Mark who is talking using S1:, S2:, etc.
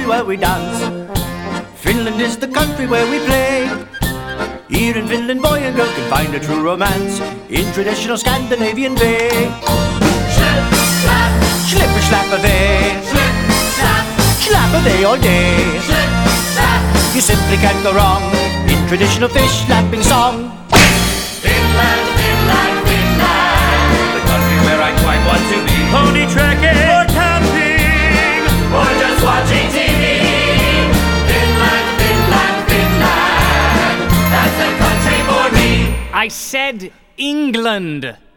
S1: where we dance. Finland is the country where we play. Here in Finland, boy and girl can find a true romance in traditional Scandinavian way.
S2: Slip, slap,
S1: Slipper slap-a-day,
S2: slip, slap,
S1: slap-a-day all day.
S2: slip, slap.
S1: You simply can't go wrong in traditional fish slapping song.
S2: Finland, Finland, Finland, the country where I quite want to be.
S3: Pony trekking or camping,
S2: Or just watching TV. Finland, Finland, Finland, that's the country for me.
S3: I said England.